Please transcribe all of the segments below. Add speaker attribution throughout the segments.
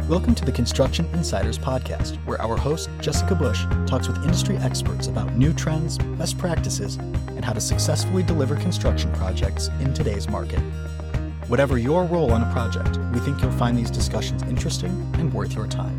Speaker 1: Welcome to the Construction Insiders Podcast, where our host, Jessica Bush, talks with industry experts about new trends, best practices, and how to successfully deliver construction projects in today's market. Whatever your role on a project, we think you'll find these discussions interesting and worth your time.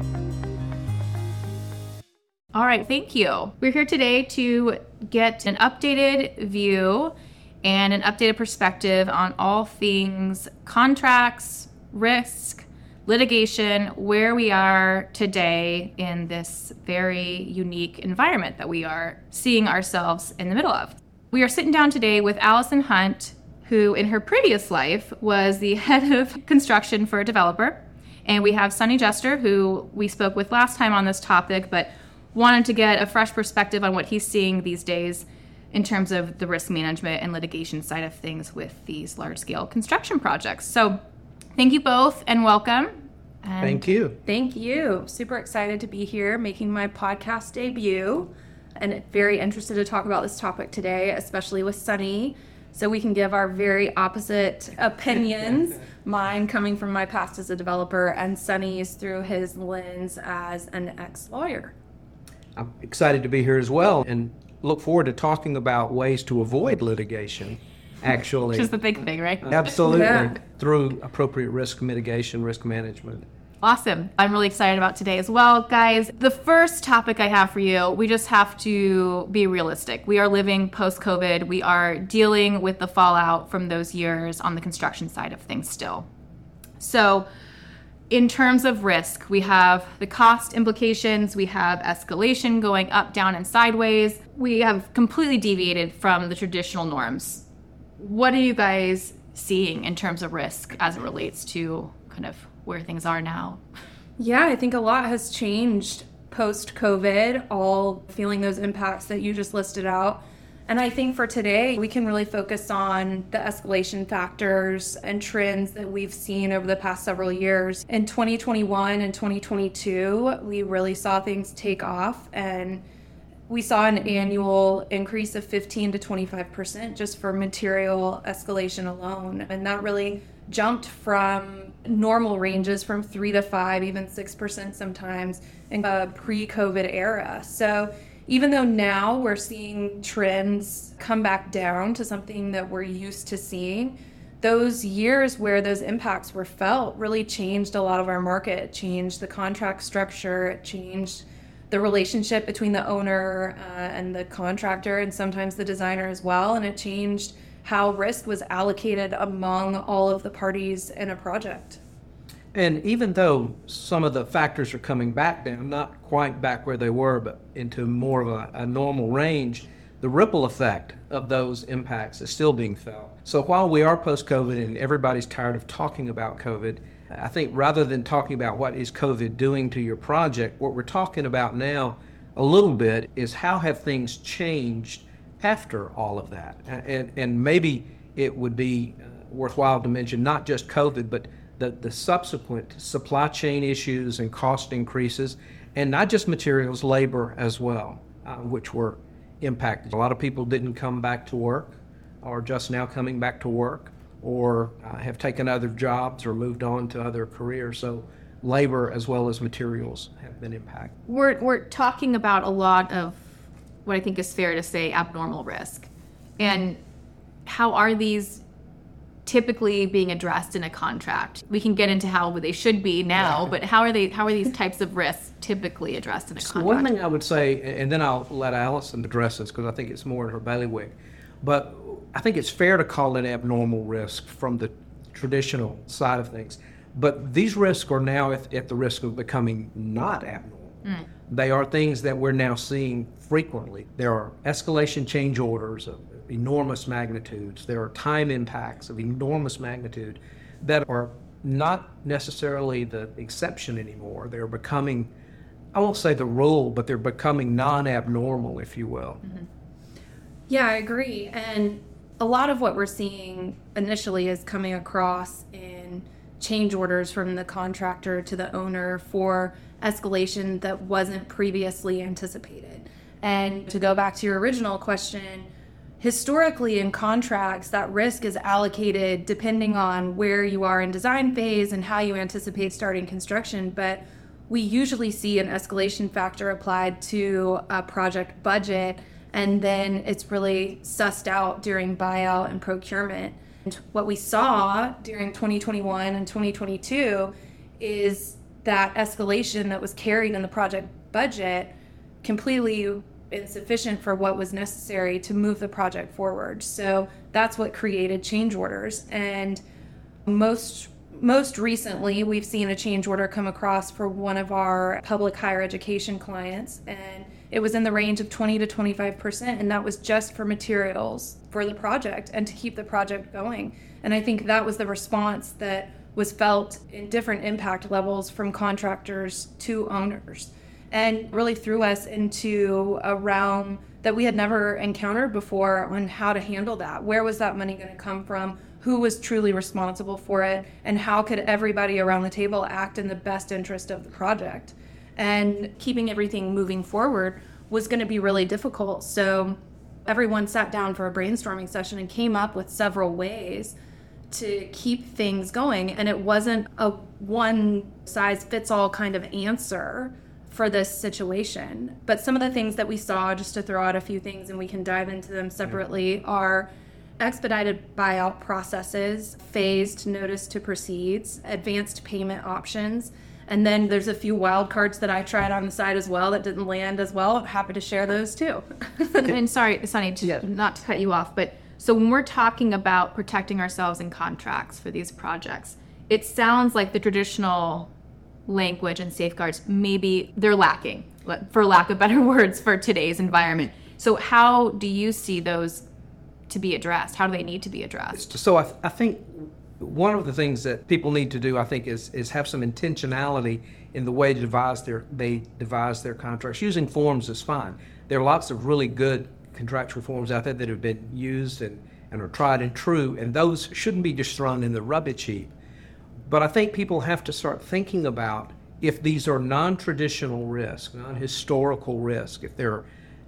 Speaker 2: All right, thank you. We're here today to get an updated view and an updated perspective on all things contracts, risk, litigation, where we are today in this very unique environment that we are seeing ourselves in the middle of. We are sitting down today with Allison Hunt, who in her previous life was the head of construction for a developer. And we have Sonny Jester, who we spoke with last time on this topic, but wanted to get a fresh perspective on what he's seeing these days in terms of the risk management and litigation side of things with these large-scale construction projects. So thank you both and welcome. And
Speaker 3: thank you.
Speaker 4: Thank you. Super excited to be here making my podcast debut and very interested to talk about this topic today, especially with Sonny, so we can give our very opposite opinions. Mine coming from my past as a developer and Sonny's through his lens as an ex-lawyer.
Speaker 3: I'm excited to be here as well and look forward to talking about ways to avoid litigation. Actually,
Speaker 2: which is the big thing, right?
Speaker 3: Absolutely. Yeah. Through appropriate risk mitigation, risk management.
Speaker 2: Awesome. I'm really excited about today as well. Guys, the first topic I have for you, we just have to be realistic. We are living post-COVID. We are dealing with the fallout from those years on the construction side of things still. So in terms of risk, we have the cost implications, we have escalation going up, down, and sideways. We have completely deviated from the traditional norms. What are you guys seeing in terms of risk as it relates to kind of where things are now?
Speaker 4: Yeah, I think a lot has changed post-COVID, all feeling those impacts that you just listed out. And I think for today, we can really focus on the escalation factors and trends that we've seen over the past several years. In 2021 and 2022, we really saw things take off, and we saw an annual increase of 15 to 25% just for material escalation alone. And that really jumped from normal ranges from 3 to 5, even 6% sometimes in a pre-COVID era. So even though now we're seeing trends come back down to something that we're used to seeing, those years where those impacts were felt really changed a lot of our market. It changed the contract structure, it changed the relationship between the owner and the contractor, and sometimes the designer as well, and it changed how risk was allocated among all of the parties in a project.
Speaker 3: And even though some of the factors are coming back down, not quite back where they were, but into more of a normal range, the ripple effect of those impacts is still being felt. So while we are post-COVID and everybody's tired of talking about COVID, I think rather than talking about what is COVID doing to your project, what we're talking about now a little bit is how have things changed after all of that. And maybe it would be worthwhile to mention not just COVID, but the subsequent supply chain issues and cost increases, and not just materials, labor as well, which were impacted. A lot of people didn't come back to work or just now coming back to work, or have taken other jobs or moved on to other careers. So labor as well as materials have been impacted.
Speaker 2: We're talking about a lot of what I think is fair to say abnormal risk. And how are these typically being addressed in a contract? We can get into how they should be now, but how are these types of risks typically addressed in a contract?
Speaker 3: One thing I would say, and then I'll let Allison address this because I think it's more in her bailiwick, but I think it's fair to call it abnormal risk from the traditional side of things. But these risks are now at the risk of becoming not abnormal. They are things that we're now seeing frequently. There are escalation change orders of enormous magnitudes. There are time impacts of enormous magnitude that are not necessarily the exception anymore. They're becoming, I won't say the rule, but they're becoming non-abnormal, if you will.
Speaker 4: Mm-hmm. Yeah, I agree. And a lot of what we're seeing initially is coming across in change orders from the contractor to the owner for escalation that wasn't previously anticipated. And to go back to your original question, historically in contracts, that risk is allocated depending on where you are in design phase and how you anticipate starting construction. But we usually see an escalation factor applied to a project budget, and then it's really sussed out during buyout and procurement. And what we saw during 2021 and 2022 is that escalation that was carried in the project budget completely insufficient for what was necessary to move the project forward. So that's what created change orders. And most recently, we've seen a change order come across for one of our public higher education clients, and it was in the range of 20 to 25%, and that was just for materials for the project and to keep the project going. And I think that was the response that was felt in different impact levels from contractors to owners, and really threw us into a realm that we had never encountered before on how to handle that. Where was that money going to come from? Who was truly responsible for it? And how could everybody around the table act in the best interest of the project? And keeping everything moving forward was going to be really difficult. So everyone sat down for a brainstorming session and came up with several ways to keep things going. And it wasn't a one-size-fits-all kind of answer for this situation. But some of the things that we saw, just to throw out a few things and we can dive into them separately, are expedited buyout processes, phased notice to proceeds, advanced payment options. And then there's a few wild cards that I tried on the side as well that didn't land as well. I'm happy to share those too.
Speaker 2: And sorry, Sunny, not to cut you off, but so when we're talking about protecting ourselves in contracts for these projects, it sounds like the traditional language and safeguards, maybe they're lacking, for lack of better words, for today's environment. So how do you see those to be addressed? How do they need to be addressed?
Speaker 3: So I think one of the things that people need to do, I think, is have some intentionality in the way they devise their contracts. Using forms is fine. There are lots of really good contractual forms out there that have been used and are tried and true, and those shouldn't be just thrown in the rubbish heap. But I think people have to start thinking about if these are non-traditional risks, non-historical risks, if they're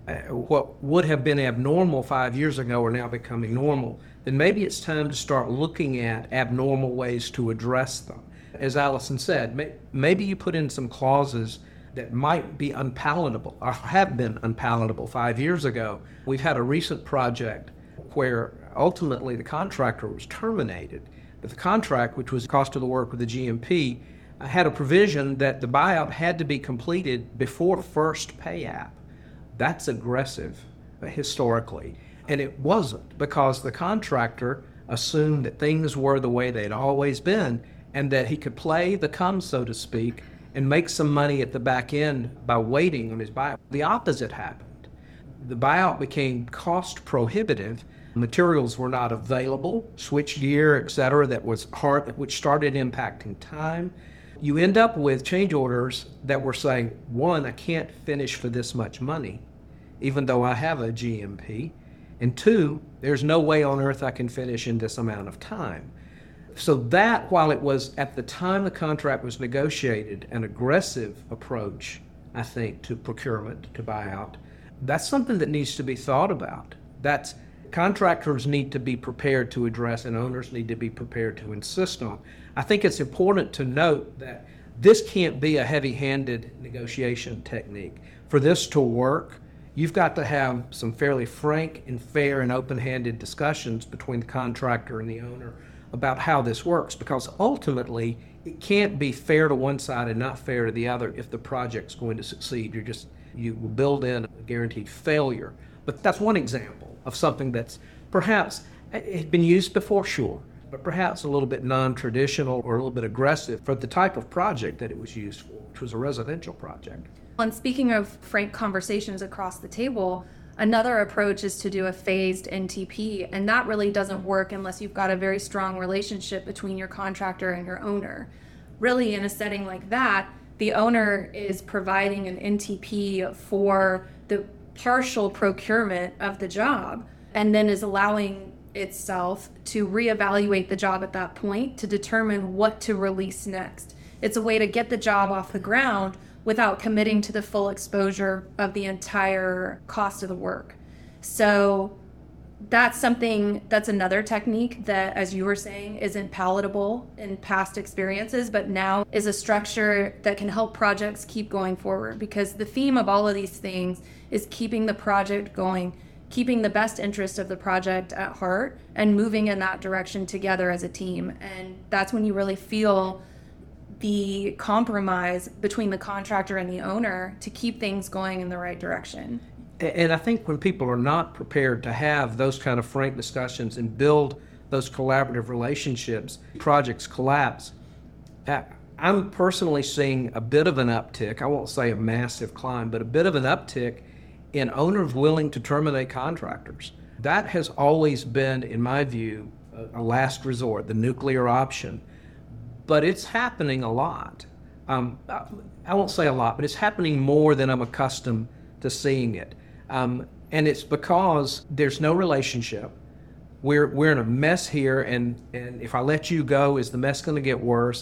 Speaker 3: what would have been abnormal 5 years ago are now becoming normal, then maybe it's time to start looking at abnormal ways to address them. As Allison said, maybe you put in some clauses that might be unpalatable or have been unpalatable 5 years ago. We've had a recent project where ultimately the contractor was terminated, but the contract, which was the cost of the work with the GMP, had a provision that the buyout had to be completed before first pay app. That's aggressive historically. And it wasn't, because the contractor assumed that things were the way they'd always been and that he could play the come, so to speak, and make some money at the back end by waiting on his buyout. The opposite happened. The buyout became cost prohibitive. Materials were not available, switchgear, et cetera, that was hard, which started impacting time. You end up with change orders that were saying, one, I can't finish for this much money, even though I have a GMP. And two, there's no way on earth I can finish in this amount of time. So that, while it was at the time the contract was negotiated, an aggressive approach, I think, to procurement, to buyout, that's something that needs to be thought about. That's contractors need to be prepared to address and owners need to be prepared to insist on. I think it's important to note that this can't be a heavy-handed negotiation technique. For this to work, you've got to have some fairly frank and fair and open-handed discussions between the contractor and the owner about how this works, because ultimately it can't be fair to one side and not fair to the other if the project's going to succeed. You will build in a guaranteed failure. But that's one example of something that's perhaps had been used before, sure, but perhaps a little bit non-traditional or a little bit aggressive for the type of project that it was used for, which was a residential project.
Speaker 4: And speaking of frank conversations across the table, another approach is to do a phased NTP, and that really doesn't work unless you've got a very strong relationship between your contractor and your owner. Really, in a setting like that, the owner is providing an NTP for the partial procurement of the job, and then is allowing itself to reevaluate the job at that point to determine what to release next. It's a way to get the job off the ground without committing to the full exposure of the entire cost of the work. So that's another technique that, as you were saying, isn't palatable in past experiences, but now is a structure that can help projects keep going forward, because the theme of all of these things is keeping the project going, keeping the best interest of the project at heart, and moving in that direction together as a team. And that's when you really feel the compromise between the contractor and the owner to keep things going in the right direction.
Speaker 3: And I think when people are not prepared to have those kind of frank discussions and build those collaborative relationships, projects collapse. I'm personally seeing a bit of an uptick. I won't say a massive climb, but a bit of an uptick in owners willing to terminate contractors. That has always been, in my view, a last resort, the nuclear option. But it's happening a lot. I won't say a lot, but it's happening more than I'm accustomed to seeing it. And it's because there's no relationship. We're in a mess here, and if I let you go, is the mess going to get worse?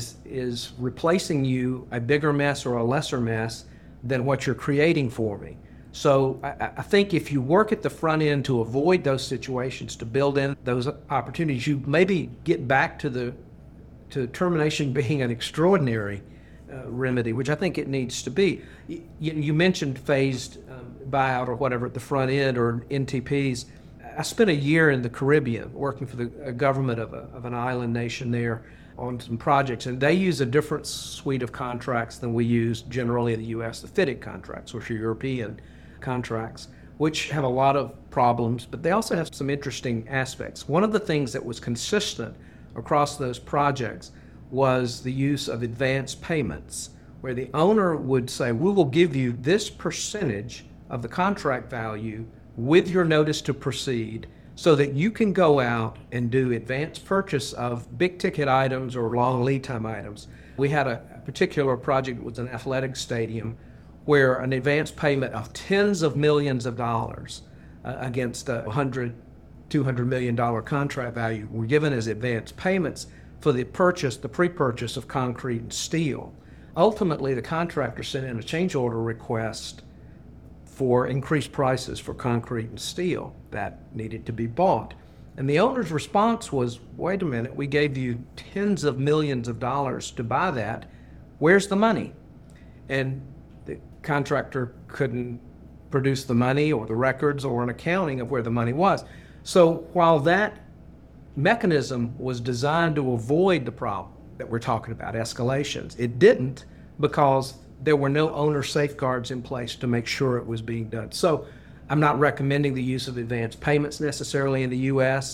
Speaker 3: Is replacing you a bigger mess or a lesser mess than what you're creating for me? So I think if you work at the front end to avoid those situations, to build in those opportunities, you maybe get back to termination being an extraordinary remedy, which I think it needs to be. You mentioned phased buyout or whatever at the front end, or NTPs. I spent a year in the Caribbean working for the government of an island nation there on some projects, and they use a different suite of contracts than we use generally in the U.S., the FIDIC contracts, which are European contracts, which have a lot of problems, but they also have some interesting aspects. One of the things that was consistent across those projects was the use of advance payments, where the owner would say, we will give you this percentage of the contract value with your notice to proceed, so that you can go out and do advance purchase of big ticket items or long lead time items. We had a particular project, it was an athletic stadium, where an advance payment of tens of millions of dollars against a $100, $200 million contract value were given as advance payments for the pre-purchase of concrete and steel. Ultimately, the contractor sent in a change order request for increased prices for concrete and steel that needed to be bought. And the owner's response was, wait a minute, we gave you tens of millions of dollars to buy that. Where's the money? And the contractor couldn't produce the money or the records or an accounting of where the money was. So while that mechanism was designed to avoid the problem that we're talking about, escalations, it didn't, because there were no owner safeguards in place to make sure it was being done. So I'm not recommending the use of advance payments necessarily in the U.S.,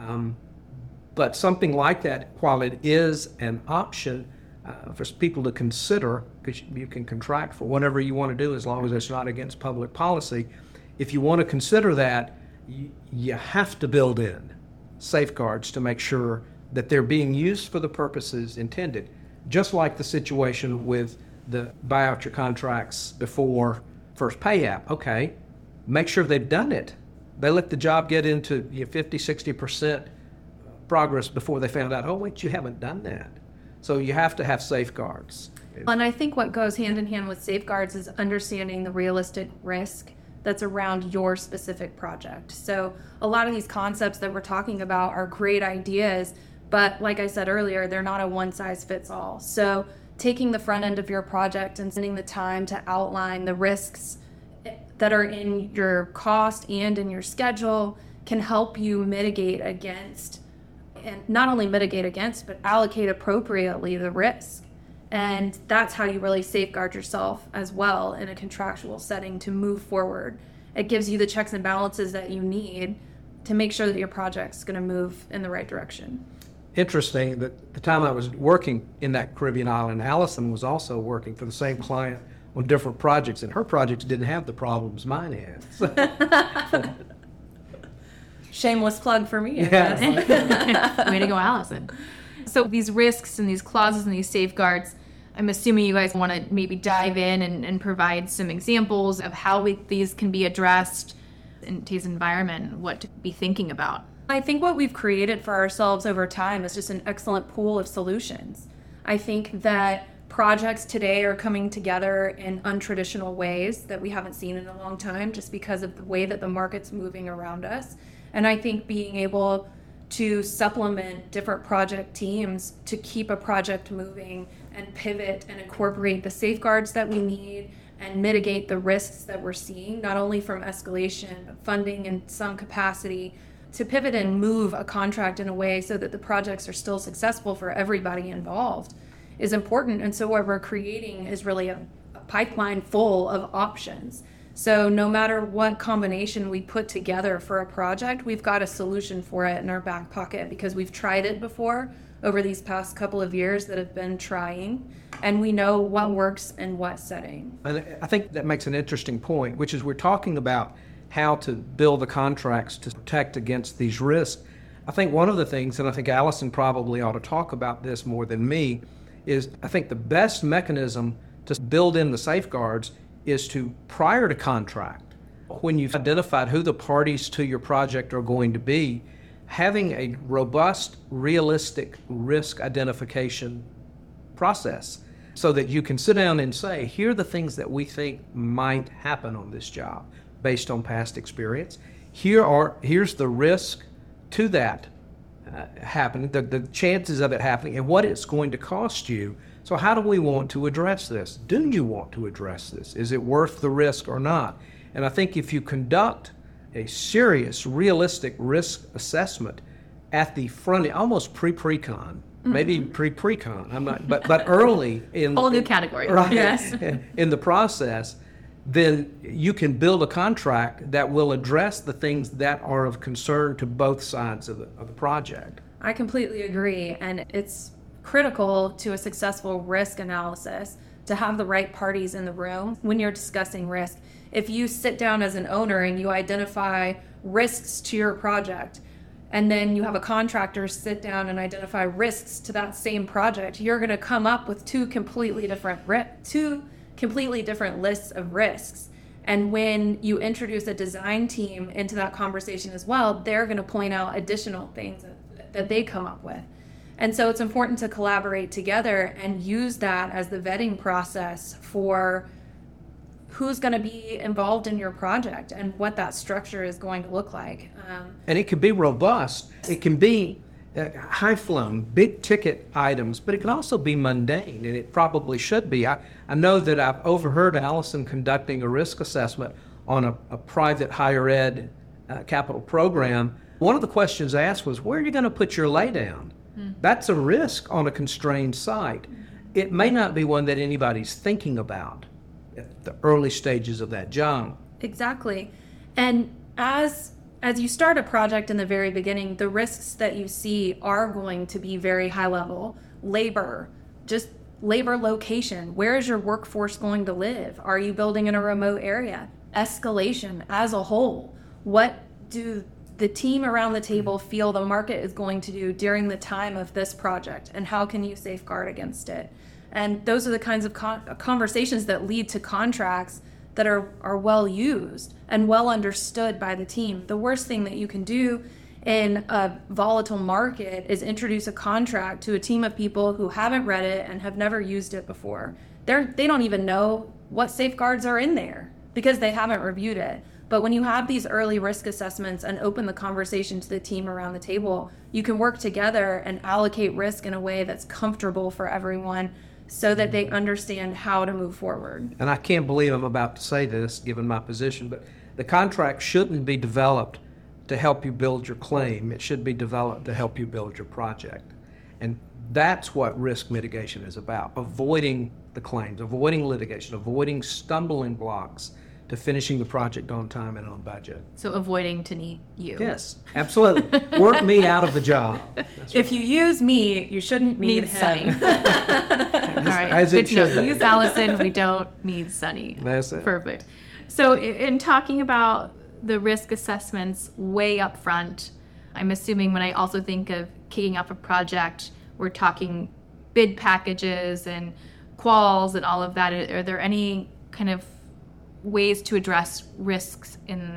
Speaker 3: but something like that, while it is an option for people to consider, because you can contract for whatever you want to do as long as it's not against public policy, if you want to consider that, you have to build in safeguards to make sure that they're being used for the purposes intended, just like the situation with the buy out your contracts before first pay app. Okay, make sure they've done it. They let the job get into 50, 60% progress before they found out, oh, wait, you haven't done that. So you have to have safeguards.
Speaker 4: And I think what goes hand in hand with safeguards is understanding the realistic risk that's around your specific project. So a lot of these concepts that we're talking about are great ideas, but like I said earlier, they're not a one-size-fits-all. So taking the front end of your project and spending the time to outline the risks that are in your cost and in your schedule can help you mitigate against, and not only mitigate against, but allocate appropriately the risk. And that's how you really safeguard yourself as well in a contractual setting to move forward. It gives you the checks and balances that you need to make sure that your project's going to move in the right direction.
Speaker 3: Interesting that the time I was working in that Caribbean island, Allison was also working for the same client on different projects, and her projects didn't have the problems mine had.
Speaker 4: Shameless plug for me.
Speaker 2: Way to go, Allison. So these risks and these clauses and these safeguards, I'm assuming you guys want to maybe dive in and provide some examples of how these can be addressed in today's environment, what to be thinking about.
Speaker 4: I think what we've created for ourselves over time is just an excellent pool of solutions. I think that projects today are coming together in untraditional ways that we haven't seen in a long time, just because of the way that the market's moving around us. And I think being able to supplement different project teams to keep a project moving and pivot and incorporate the safeguards that we need and mitigate the risks that we're seeing, not only from escalation, but funding in some capacity, to pivot and move a contract in a way so that the projects are still successful for everybody involved is important. And so what we're creating is really a pipeline full of options. So no matter what combination we put together for a project, we've got a solution for it in our back pocket because we've tried it before over these past couple of years that have been trying, and we know what works in what setting.
Speaker 3: And I think that makes an interesting point, which is we're talking about how to build the contracts to protect against these risks. I think one of the things, and I think Allison probably ought to talk about this more than me, is I think the best mechanism to build in the safeguards is to, prior to contract, when you've identified who the parties to your project are going to be, having a robust, realistic risk identification process so that you can sit down and say, here are the things that we think might happen on this job based on past experience. Here's the risk to that happening, the chances of it happening, and what it's going to cost you. So how do we want to address this? Do you want to address this? Is it worth the risk or not? And I think if you conduct a serious, realistic risk assessment at the front, almost pre-pre-con, maybe pre-pre-con, I'm not, but early in
Speaker 2: Whole new category.
Speaker 3: Right,
Speaker 2: Yes.
Speaker 3: in the process, then you can build a contract that will address the things that are of concern to both sides of the project.
Speaker 4: I completely agree, and it's critical to a successful risk analysis to have the right parties in the room when you're discussing risk. If you sit down as an owner and you identify risks to your project, and then you have a contractor sit down and identify risks to that same project, you're going to come up with two completely different lists of risks. And when you introduce a design team into that conversation as well, they're going to point out additional things that they come up with. And so it's important to collaborate together and use that as the vetting process for who's going to be involved in your project and what that structure is going to look like.
Speaker 3: And it can be robust. It can be high-flown, big-ticket items, but it can also be mundane, and it probably should be. I know that I've overheard Allison conducting a risk assessment on a private higher ed capital program. One of the questions asked was, where are you going to put your laydown? That's a risk on a constrained site. It may not be one that anybody's thinking about at the early stages of that job.
Speaker 4: Exactly. And as you start a project in the very beginning, the risks that you see are going to be very high level. Labor, just labor location. Where is your workforce going to live? Are you building in a remote area? Escalation as a whole. What do the team around the table feel the market is going to do during the time of this project, and how can you safeguard against it? And those are the kinds of conversations that lead to contracts that are well used and well understood by the team. The worst thing that you can do in a volatile market is introduce a contract to a team of people who haven't read it and have never used it before. They don't even know what safeguards are in there because they haven't reviewed it. But when you have these early risk assessments and open the conversation to the team around the table, you can work together and allocate risk in a way that's comfortable for everyone so that they understand how to move forward.
Speaker 3: And I can't believe I'm about to say this, given my position, but the contract shouldn't be developed to help you build your claim. It should be developed to help you build your project. And that's what risk mitigation is about, avoiding the claims, avoiding litigation, avoiding stumbling blocks to finishing the project on time and on budget.
Speaker 2: So avoiding to need you.
Speaker 3: Yes, absolutely. Work me out of the job.
Speaker 4: If you use me, you shouldn't need
Speaker 2: Sunny.
Speaker 4: him.
Speaker 2: All right.
Speaker 3: As it
Speaker 2: Good to know.
Speaker 3: should be.
Speaker 2: Use Allison. We don't need Sunny.
Speaker 3: That's it.
Speaker 2: Perfect. So in talking about the risk assessments way up front, I'm assuming when I also think of kicking off a project, we're talking bid packages and quals and all of that. Are there any kind of ways to address risks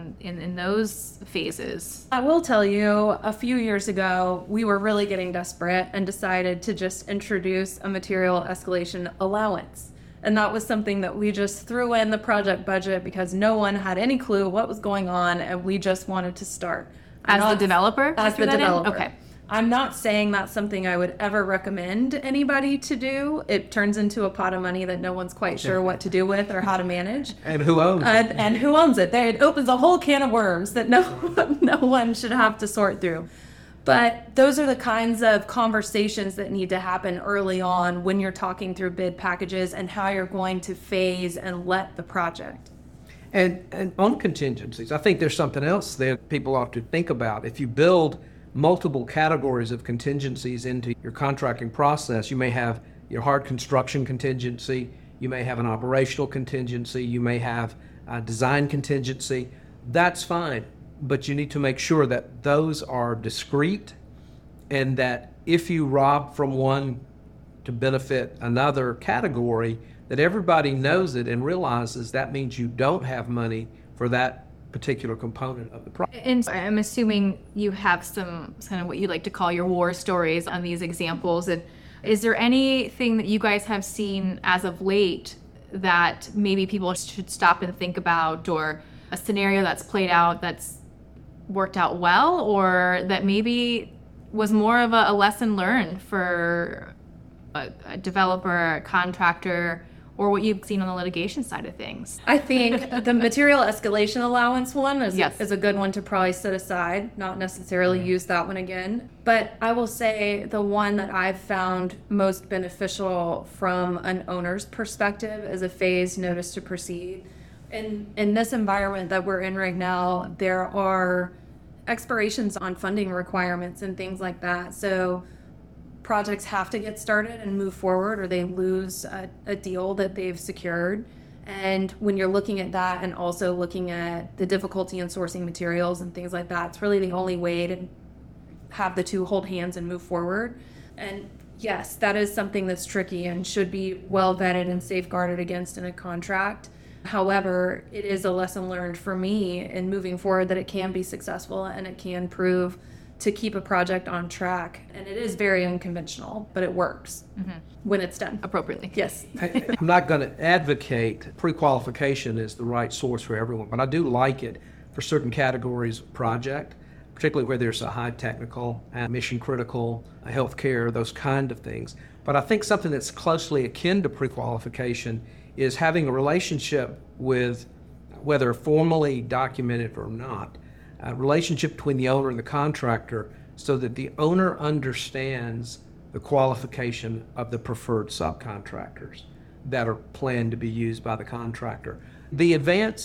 Speaker 2: in those phases?
Speaker 4: I will tell you, a few years ago, we were really getting desperate and decided to just introduce a material escalation allowance. And that was something that we just threw in the project budget because no one had any clue what was going on and we just wanted to start.
Speaker 2: As the developer?
Speaker 4: As the developer.
Speaker 2: Okay.
Speaker 4: I'm not saying that's something I would ever recommend anybody to do. It turns into a pot of money that no one's quite sure what to do with or how to manage.
Speaker 3: And who owns it?
Speaker 4: And who owns it? It opens a whole can of worms that no one should have to sort through. But those are the kinds of conversations that need to happen early on when you're talking through bid packages and how you're going to phase and let the project.
Speaker 3: And on contingencies, I think there's something else that people ought to think about. If you build multiple categories of contingencies into your contracting process, you may have your hard construction contingency, you may have an operational contingency, you may have a design contingency. That's fine, but you need to make sure that those are discrete, and that if you rob from one to benefit another category, that everybody knows it and realizes that means you don't have money for that particular component of the project.
Speaker 2: And I'm assuming you have some kind of what you like to call your war stories on these examples. And is there anything that you guys have seen as of late that maybe people should stop and think about, or a scenario that's played out that's worked out well, or that maybe was more of a lesson learned for a developer, a contractor, or what you've seen on the litigation side of things?
Speaker 4: I think the material escalation allowance one is a good one to probably set aside, not necessarily use that one again. But I will say the one that I've found most beneficial from an owner's perspective is a phased notice to proceed. In this environment that we're in right now, there are expirations on funding requirements and things like that. So projects have to get started and move forward, or they lose a deal that they've secured. And when you're looking at that and also looking at the difficulty in sourcing materials and things like that, it's really the only way to have the two hold hands and move forward. And yes, that is something that's tricky and should be well vetted and safeguarded against in a contract. However, it is a lesson learned for me in moving forward that it can be successful and it can prove to keep a project on track. And it is very unconventional, but it works when it's done
Speaker 2: appropriately.
Speaker 4: Yes.
Speaker 3: I'm not going to advocate pre-qualification is the right source for everyone, but I do like it for certain categories of project, particularly where there's a high technical and mission critical, healthcare, those kind of things. But I think something that's closely akin to pre-qualification is having a relationship with, whether formally documented or not, a relationship between the owner and the contractor, so that the owner understands the qualification of the preferred subcontractors that are planned to be used by the contractor. The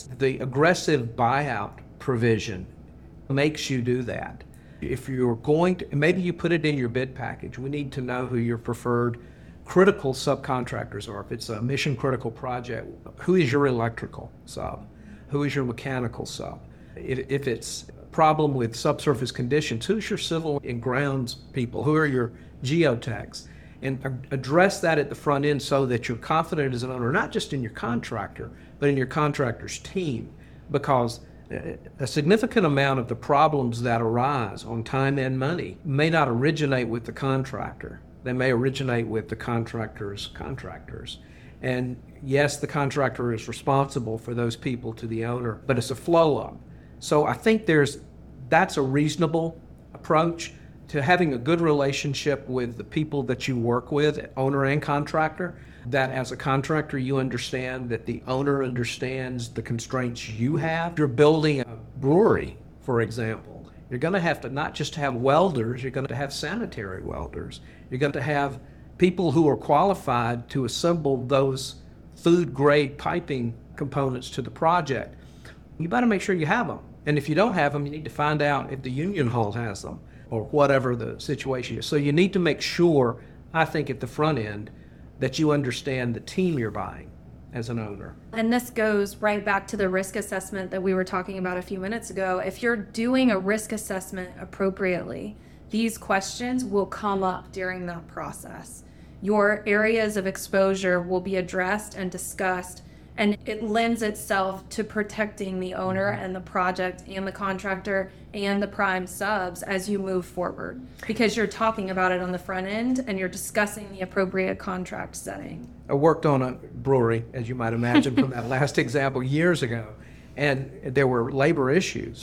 Speaker 3: aggressive buyout provision makes you do that. If you're going to, maybe you put it in your bid package, we need to know who your preferred critical subcontractors are. If it's a mission critical project, who is your electrical sub? Who is your mechanical sub? If it's a problem with subsurface conditions, who's your civil and grounds people? Who are your geotechs? And address that at the front end so that you're confident as an owner, not just in your contractor, but in your contractor's team. Because a significant amount of the problems that arise on time and money may not originate with the contractor. They may originate with the contractor's contractors. And yes, the contractor is responsible for those people to the owner, but it's a flow-up. So I think that's a reasonable approach to having a good relationship with the people that you work with, owner and contractor, that as a contractor you understand that the owner understands the constraints you have. If you're building a brewery, for example, you're going to have to not just have welders, you're going to have sanitary welders. You're going to have people who are qualified to assemble those food-grade piping components to the project. You better make sure you have them. And if you don't have them, you need to find out if the union hall has them or whatever the situation is. So you need to make sure, I think, at the front end, that you understand the team you're buying as an owner.
Speaker 4: And this goes right back to the risk assessment that we were talking about a few minutes ago. If you're doing a risk assessment appropriately, these questions will come up during that process. Your areas of exposure will be addressed and discussed, and it lends itself to protecting the owner and the project and the contractor and the prime subs as you move forward, because you're talking about it on the front end and you're discussing the appropriate contract setting.
Speaker 3: I worked on a brewery, as you might imagine from that last example, years ago, and there were labor issues.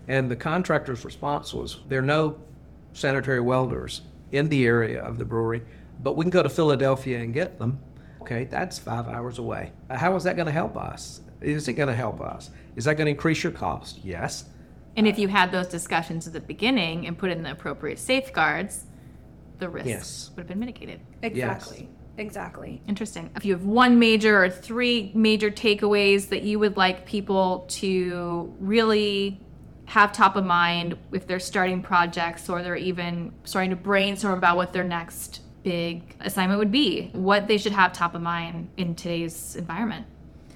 Speaker 3: And the contractor's response was, there are no sanitary welders in the area of the brewery, but we can go to Philadelphia and get them. Okay, that's 5 hours away. How is that going to help us? Is it going to help us? Is that going to increase your cost? Yes.
Speaker 2: And if you had those discussions at the beginning and put in the appropriate safeguards, the risks would have been mitigated.
Speaker 4: Exactly.
Speaker 3: Yes.
Speaker 4: Exactly.
Speaker 2: Interesting. If you have one major or three major takeaways that you would like people to really have top of mind if they're starting projects or they're even starting to brainstorm about what their next big assignment would be, what they should have top of mind in today's environment?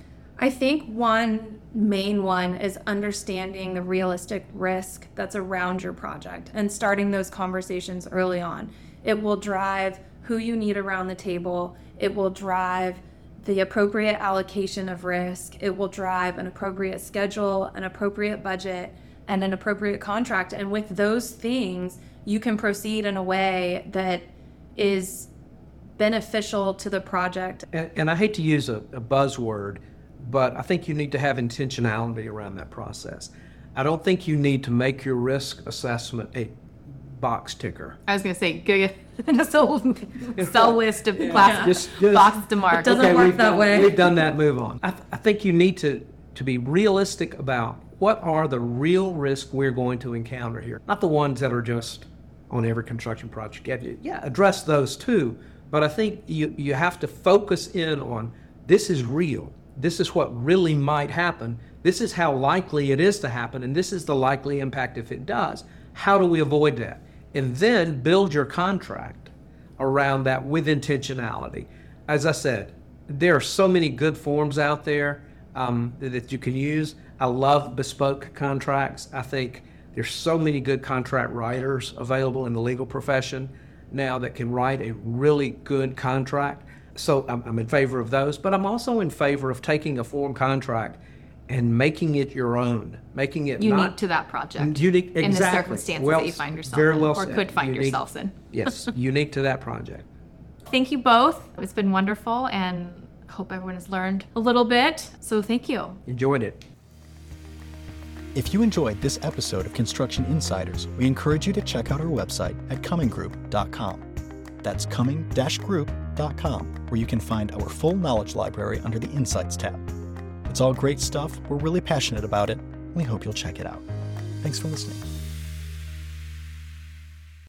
Speaker 4: I think one main one is understanding the realistic risk that's around your project and starting those conversations early on. It will drive who you need around the table. It will drive the appropriate allocation of risk. It will drive an appropriate schedule, an appropriate budget, and an appropriate contract. And with those things, you can proceed in a way that is beneficial to the project.
Speaker 3: And I hate to use a buzzword, but I think you need to have intentionality around that process. I don't think you need to make your risk assessment a box ticker.
Speaker 2: I was going to say, go just a cell list of class boxes to mark.
Speaker 4: It doesn't work that way.
Speaker 3: We've done that, move on. I think you need to be realistic about what are the real risks we're going to encounter here. Not the ones that are just on every construction project. Yeah, address those too. But I think you have to focus in on this is real. This is what really might happen. This is how likely it is to happen. And this is the likely impact if it does. How do we avoid that? And then build your contract around that with intentionality. As I said, there are so many good forms out there that you can use. I love bespoke contracts. I think there's so many good contract writers available in the legal profession now that can write a really good contract. So I'm in favor of those, but I'm also in favor of taking a form contract and making it your own, making it
Speaker 2: unique to that project.
Speaker 3: Unique, exactly.
Speaker 2: In the circumstances that you find yourself in, or could find yourselves in.
Speaker 3: Yes, unique to that project.
Speaker 2: Thank you both. It's been wonderful, and I hope everyone has learned a little bit. So thank you.
Speaker 3: Enjoyed it.
Speaker 1: If you enjoyed this episode of Construction Insiders, we encourage you to check out our website at comminggroup.com. That's cumming-group.com, where you can find our full knowledge library under the Insights tab. It's all great stuff. We're really passionate about it. We hope you'll check it out. Thanks for listening.